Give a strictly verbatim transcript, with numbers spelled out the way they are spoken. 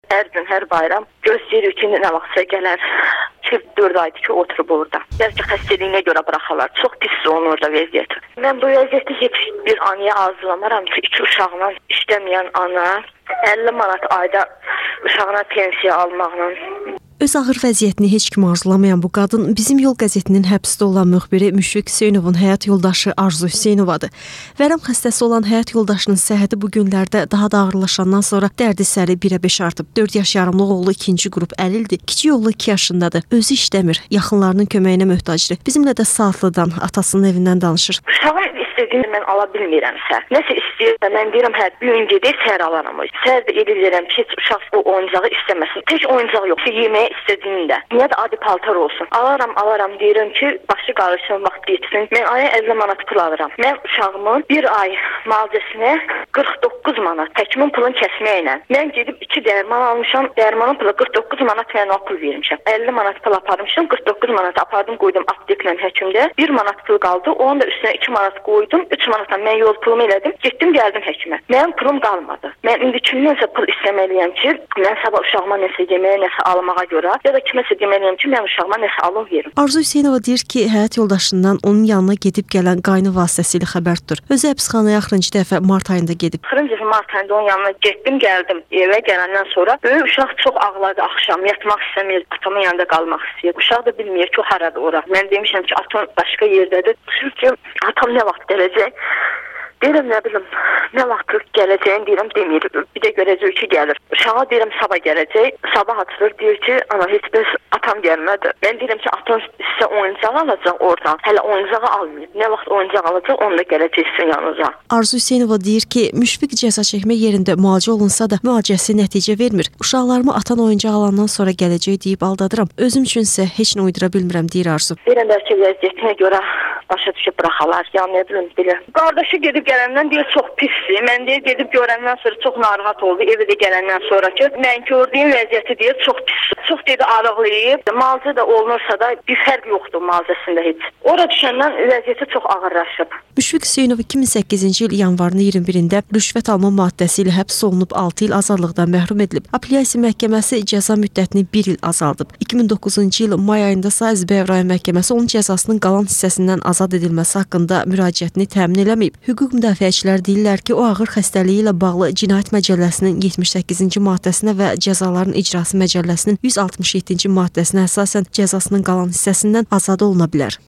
Hər gün, hər bayram gözləyirik ki, nə vaxtsa gələr. iki dörd aydır ki, oturub orada. Bəlkə xəstəliyinə görə buraxarlar. Çox pis onun orada vəziyyəti. Mən bu vəziyyəti heç bir anaya arzulamaram ki, iki uşaqla işləməyən ana əlli manat ayda uşağına pensiya almaqla. Öz ağır vəziyyətini heç kim arzulamayan bu qadın Bizim Yol qəzetinin həbsdə olan müxbiri Müşfiq Hüseynovun həyat yoldaşı Arzu Hüseynovadır. Vərəm xəstəsi olan həyat yoldaşının səhhəti bu günlərdə daha da ağırlaşandan sonra dərdi səri birə beş artıb. dörd yaş yarımlıq oğlu ikinci qrup əlildir. Kiçik oğlu iki yaşındadır. Özü işləmir. Yaxınlarının köməyinə möhtacdır. Bizimlə də Saatlıdan, atasının evindən danışır. Uşağın istədiyini mən ala bilmirəmsə, nəsə istəyirsə mən deyirəm, hə, bu gün gedək səhər alaram. Səhər də edirəm ki, uşaq o oyuncağı istəməsin. Tək oyuncaq yox, yeməyə istədiyində. Niyə də adi paltar olsun. Alaram, alaram deyirəm ki, başı qarışsın, vaxt geçsin. Mən aya əlli manat pul alıram. Mən uşağımın bir ay müalicəsinə qırx doqquz manat həkimin pulunu kəsməklə. Mən gedib iki dərman almışam. Dərmanın pulu qırx doqquz manat mən o pul vermişəm. əlli manat pul aparmışam. qırx doqquz manat apardım, qoydum apteklə həkimdə. bir manat pul qaldı. Onun da üstünə iki manat qoydum. üç manatdan mən yol pulumu elədim. Getdim, gəldim həkimə. Mənim pulum qalmadı. Mən indi kimdənsə pul istəməliyəm ki, mən sabah uşağıma nəsə yeməyə, nəsə almağa görə ya da kiməsə deməliyəm ki, mən uşağıma nəsə alım verim. Arzu Hüseynova deyir ki, həyat yoldaşından onun yanına gedib gələn qayını vasitəsilə xəbər tutur. Özü həbsxanaya axırıncı dəfə mart ayında gedib. Axırıncı dəfə mart ayında onun yanına getdim, gəldim. Evə gələndən sonra böyük uşaq çox ağladı axşam. Yatmaq istəmir, atamın yanında qalmaq istəyir. Uşaq da bilmir ki, haradır ora. Mən demişəm ki, atam başqa yerdədir. Çünki atam nə vaxt gələcək? Deyirəm, nə bilim, nə vaxt gələcəyini deyirəm, demir. Bir də görəcək ki, gəlir. Uşağa deyirəm, sabah gələcək. Sabah açılır, deyir ki, ana, heç bir atam gəlmədi. Mən deyirəm ki, atam sizə oyuncaq alacaq oradan. Hələ oyuncağı almayıb. Nə vaxt oyuncaq alacaq, onu da gələcək sizin yanınıza. Arzu Hüseynova deyir ki, Müşfiq cəza çəkmə yerində müalicə olunsa da müalicəsi nəticə vermir. Uşaqlarımı atan oyuncaq alandan sonra gələcək deyib aldadıram. Özüm üçünsə heç nə uydura bilmirəm, deyir Arzu. Deyirəm, bəlkə vəziyyətinə görə başa düşüb buraxalar. Ya nə bilim, belə. Qardaşı gedib gələndən deyir, çox pisdir. Mən deyir, gedib görəndən sonra çox narahat oldu. Evə də gələndən sonra ki, mən gördüyüm vəziyyəti deyir, çox pis. Çox dedi, arıqlayıb. Müalicə də olunursa da bir fərq yoxdur müalicəsində heç. Ora düşəndən vəziyyəti çox ağırlaşıb. Müşfiq Hüseynov iki min səkkizinci il yanvarın iyirmi birində rüşvət alma maddəsi ilə həbs olunub altı il azadlıqdan məhrum edilib. Apellyasiya məhkəməsi cəza müddətini bir il azaldıb. iki min doqquzuncu il may ayında isə Əzbəyər rayon məhkəməsi onun cəzasının qalan hissəsindən azad edilməsi haqqında müraciətini təmin eləməyib. Hüquq müdafiəçilər deyirlər ki, o ağır xəstəliyi ilə bağlı Cinayət Məcəlləsinin yetmiş səkkizinci maddəsinə və Cəzaların İcrası Məcəlləsinin yüz altmış yeddinci maddəsinə əsasən cəzasının qalan hissəsindən azad oluna bilər.